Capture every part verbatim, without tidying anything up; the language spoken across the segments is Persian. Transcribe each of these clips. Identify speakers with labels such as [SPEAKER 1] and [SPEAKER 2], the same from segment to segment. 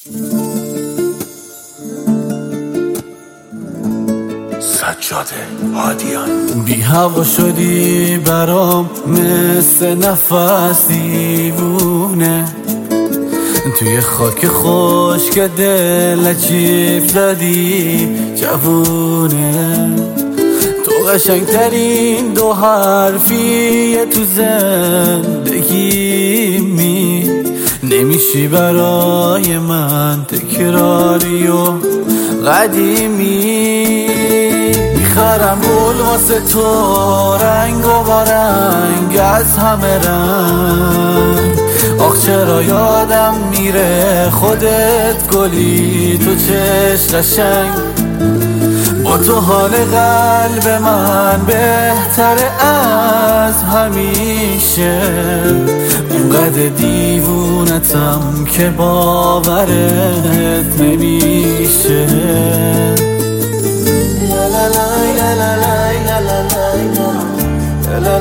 [SPEAKER 1] سجاده هادیان.
[SPEAKER 2] بی هوا شدی برام مثل نفس دیوونه، توی خاک خشک دل عجیب زدی جوونه. تو قشنگترین دو حرفیه تو زندگیمی، نمیشی برای من تکراری و قدیمی. میخرم گل واسه تو رنگ و با رنگ از همه رنگ. آخ چرا یادم میره خودت گلی تو چش قشنگ. با تو حال قلب من بهتره از همیشه، اونقدر دیوونتم که باورت نمیشه. لا لا لا لا لا لا لا لا لا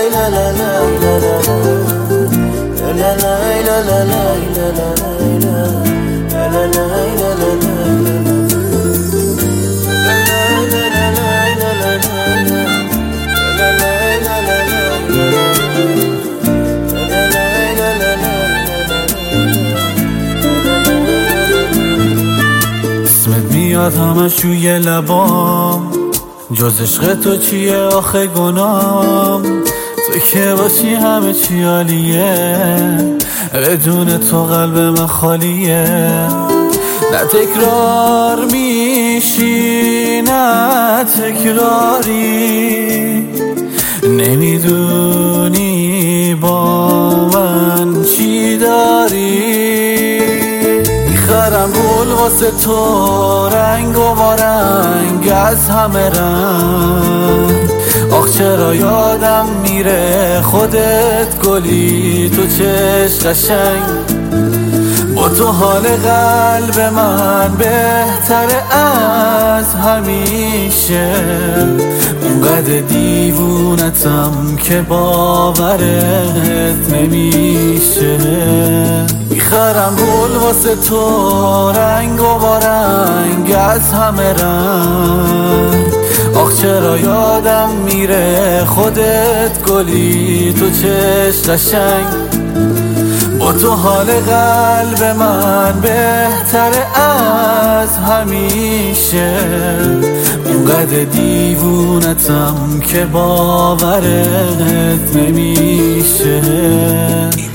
[SPEAKER 2] اسمت میاد همش روی لبام، جز عشق تو چیه آخه گنام؟ تو که باشی همه چی عالیه، بدون تو قلب من خالیه. نه تکرار میشی نه تکراری، نمیدونی با من چی داری. میخرم گل واسه تو رنگ و با رنگ از همه رنگ. آخ چرا یادم میره خودت گلی تو چش قشنگ. با تو حال قلب من بهتره از همیشه، اونقدر دیوونتم که باورت نمیشه. میخرم گل واسه تو رنگ و با رنگ از همه رنگ. آخ چرا یادم میره خودت گلی تو چش قشنگ. با تو حال قلب من بهتره از همیشه، اونقدر دیوونتم که باورت نمیشه.